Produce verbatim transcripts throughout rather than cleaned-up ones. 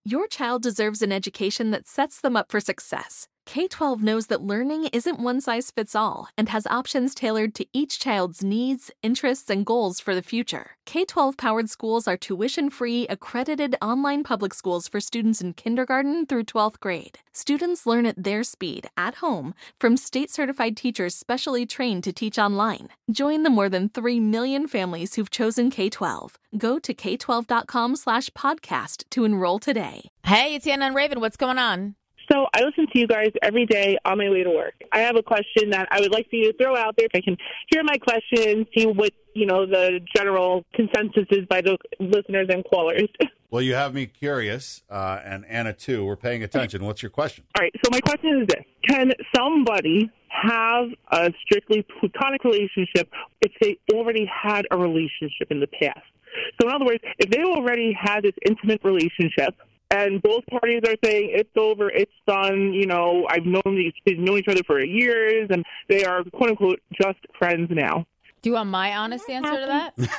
Your child deserves an education that sets them up for success. K twelve knows that learning isn't one size fits all and has options tailored to each child's needs, interests, and goals for the future. K twelve powered schools are tuition-free, accredited online public schools for students in kindergarten through twelfth grade. Students learn at their speed, at home, from state-certified teachers specially trained to teach online. Join the more than three million families who've chosen K twelve. Go to k twelve dot com slash podcast to enroll today. Hey, it's Anna and Raven. What's going on? So I listen to you guys every day on my way to work. I have a question that I would like for you to throw out there. If I can hear my question, see what, you know, the general consensus is by the listeners and callers. Well, you have me curious, uh, and Anna, too. We're paying attention. What's your question? All right, so my question is this. Can somebody have a strictly platonic relationship if they already had a relationship in the past? So in other words, if they already had this intimate relationship, and both parties are saying it's over, it's done, you know, I've known these kids know each other for years, and they are, quote unquote, just friends now. Do you want my honest answer to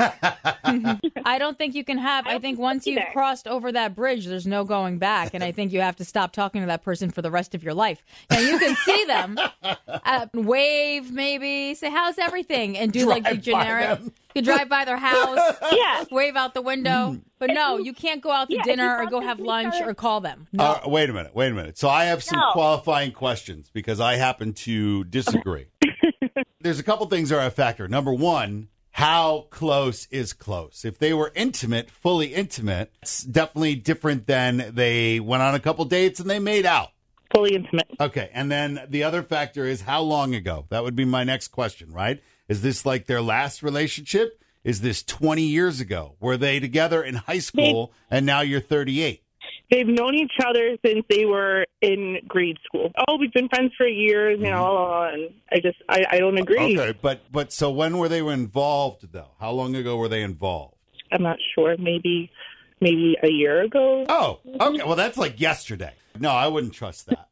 that? I don't think you can have, I think once you've crossed over that bridge, there's no going back. And I think you have to stop talking to that person for the rest of your life. Now, you can see them, uh, wave maybe, say, how's everything? And do Drive like the generic, you can drive by their house, yeah. wave out the window. But no, you can't go out to yeah, dinner or go have lunch or call them. No. Uh, wait a minute, wait a minute. So I have some No. qualifying questions because I happen to disagree. There's a couple things that are a factor. Number one, how close is close? If they were intimate, fully intimate, it's definitely different than they went on a couple dates and they made out. Fully intimate. Okay, and then the other factor is how long ago? That would be my next question, right? Is this like their last relationship? Is this twenty years ago? Were they together in high school and now you're thirty-eight? They've known each other since they were in grade school. Oh, we've been friends for years, you know, and I just, I, I don't agree. Okay, but but so when were they involved, though? How long ago were they involved? I'm not sure. Maybe, maybe a year ago. Oh, okay. Well, that's like yesterday. No, I wouldn't trust that.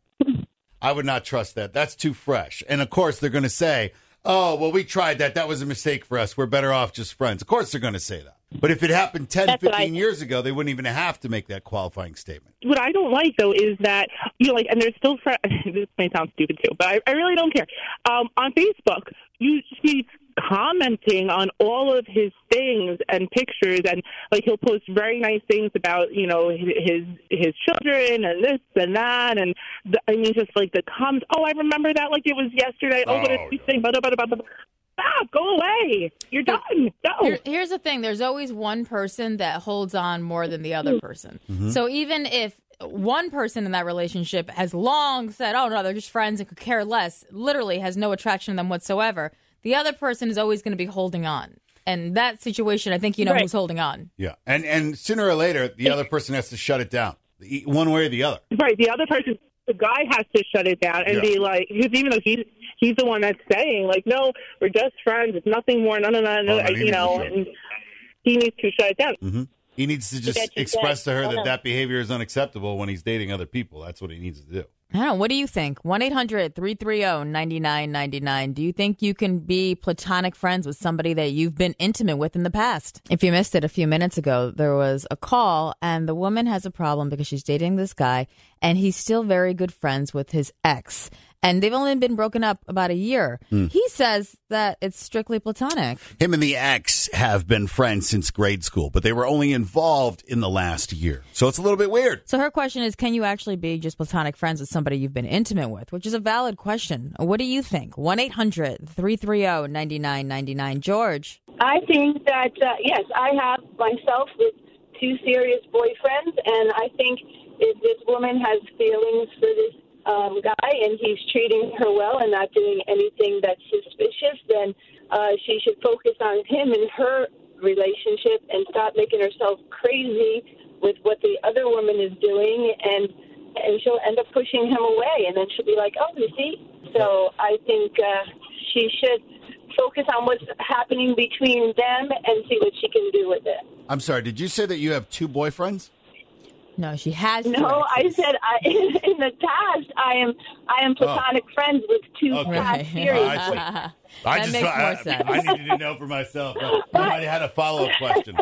I would not trust that. That's too fresh. And, of course, they're going to say, oh, well, we tried that. That was a mistake for us. We're better off just friends. Of course they're going to say that. But if it happened ten, That's fifteen I, years ago, they wouldn't even have to make that qualifying statement. What I don't like, though, is that, you know, like, and there's still, fr- this may sound stupid, too, but I, I really don't care. Um, on Facebook, you see commenting on all of his things and pictures, and, like, he'll post very nice things about, you know, his his children and this and that, and, the, I mean, just, like, the comments, oh, I remember that like it was yesterday, oh, what a Oh, sweet thing, blah, blah, blah, blah, blah. Stop, go away. You're done. No. Here, here's the thing. There's always one person that holds on more than the other person. Mm-hmm. So even if one person in that relationship has long said, oh, no, they're just friends and could care less, literally has no attraction to them whatsoever, the other person is always going to be holding on. And that situation, I think you know Right. who's holding on. Yeah. And, and sooner or later, the other person has to shut it down, one way or the other. Right, the other person, the guy has to shut it down and Yeah. be like, because even though he's he's the one that's saying, like, no, we're just friends, it's nothing more, no, no, no, no, Oh, no, he you needs know, to shut and he needs to shut it down. Mm-hmm. He needs to just That's what express to her I that know. that behavior is unacceptable when he's dating other people. That's what he needs to do. I don't know. What do you think? one eight hundred three three zero nine nine nine nine. Do you think you can be platonic friends with somebody that you've been intimate with in the past? If you missed it a few minutes ago, there was a call, and the woman has a problem because she's dating this guy, and he's still very good friends with his ex. And they've only been broken up about a year. Mm. He says that it's strictly platonic. Him and the ex have been friends since grade school, but they were only involved in the last year. So it's a little bit weird. So her question is, can you actually be just platonic friends with somebody you've been intimate with? Which is a valid question. What do you think? one eight hundred three three zero nine nine nine nine. George. I think that, uh, yes, I have myself with two serious boyfriends, and I think if this woman has feelings for this um, guy and he's treating her well and not doing anything that's suspicious, then uh, she should focus on him and her relationship and stop making herself crazy with what the other woman is doing, and and she'll end up pushing him away, and then she'll be like, oh, you see? So I think uh, she should focus on what's happening between them and see what she can do with it. I'm sorry, did you say that you have two boyfriends? No, she has. No, I said I, in the past I am I am platonic oh. friends with two okay. past Right. series. I, see. I That just makes I, more I, sense. I needed to know for myself. I had a follow-up question.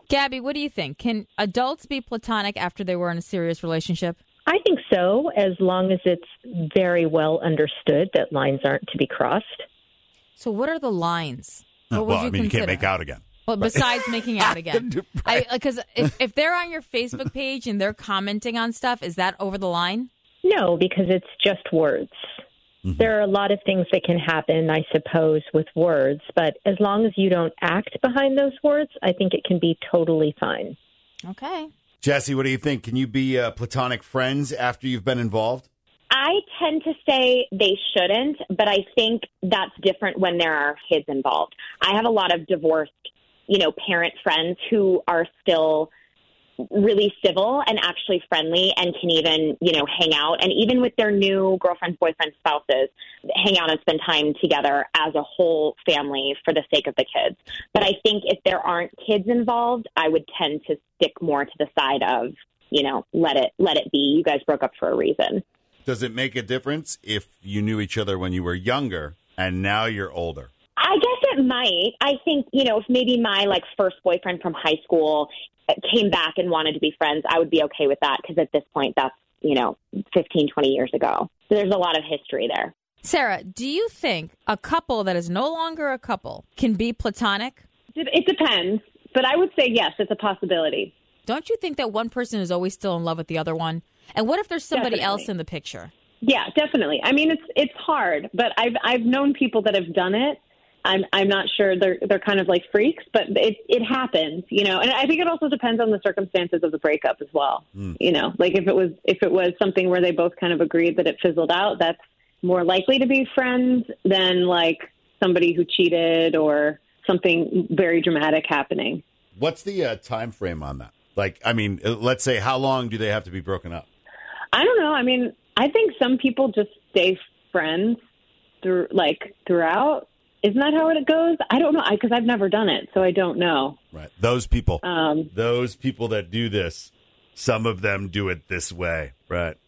Gabby, what do you think? Can adults be platonic after they were in a serious relationship? I think so, as long as it's very well understood that lines aren't to be crossed. So what are the lines? Oh, What would well, I you mean, you can't consider? make out again. Well, besides making out again. Right. Because if, if they're on your Facebook page and they're commenting on stuff, is that over the line? No, because it's just words. Mm-hmm. There are a lot of things that can happen, I suppose, with words, but as long as you don't act behind those words, I think it can be totally fine. Okay. Jesse, what do you think? Can you be uh, platonic friends after you've been involved? I tend to say they shouldn't, but I think that's different when there are kids involved. I have a lot of divorced, you know, parent friends who are still really civil and actually friendly and can even, you know, hang out. And even with their new girlfriends, boyfriends, spouses, hang out and spend time together as a whole family for the sake of the kids. But I think if there aren't kids involved, I would tend to stick more to the side of, you know, let it, let it be. You guys broke up for a reason. Does it make a difference if you knew each other when you were younger and now you're older? I guess it might. I think, you know, if maybe my like first boyfriend from high school came back and wanted to be friends, I would be okay with that because at this point that's, you know, fifteen, twenty years ago. So there's a lot of history there. Sarah, do you think a couple that is no longer a couple can be platonic? It depends, but I would say yes, it's a possibility. Don't you think that one person is always still in love with the other one? And what if there's somebody Definitely. else in the picture? Yeah, definitely. I mean, it's it's hard, but I've I've known people that have done it. I'm I'm not sure they're they're kind of like freaks, but it it happens, you know. And I think it also depends on the circumstances of the breakup as well. Mm. You know, like if it was if it was something where they both kind of agreed that it fizzled out, that's more likely to be friends than like somebody who cheated or something very dramatic happening. What's the uh, time frame on that? Like, I mean, let's say, how long do they have to be broken up? I don't know. I mean, I think some people just stay friends through, like, throughout. Isn't that how it goes? I don't know, because I've never done it, so I don't know. Right. Those people, um, those people that do this, some of them do it this way. Right.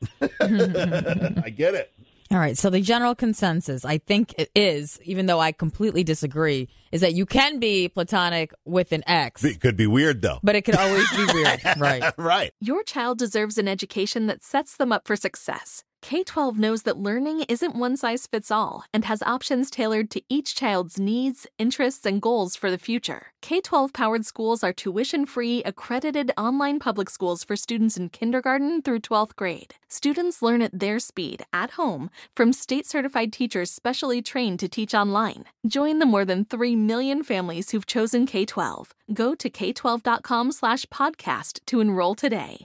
I get it. All right. So the general consensus, I think it is, even though I completely disagree, is that you can be platonic with an ex. It could be weird, though. But it could always be weird. Right. Right. Your child deserves an education that sets them up for success. K twelve knows that learning isn't one size fits all and has options tailored to each child's needs, interests, and goals for the future. K twelve powered schools are tuition-free, accredited online public schools for students in kindergarten through twelfth grade. Students learn at their speed, at home, from state-certified teachers specially trained to teach online. Join the more than three million families who've chosen K twelve. Go to k twelve dot com slash podcast to enroll today.